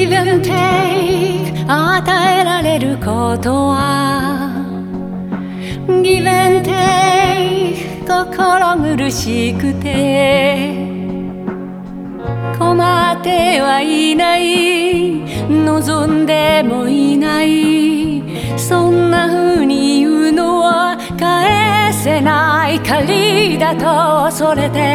Give and take 与えられることは Give and take 心苦しくて困ってはいない望んでもいないそんな風に言うのは返せない借りだと恐れて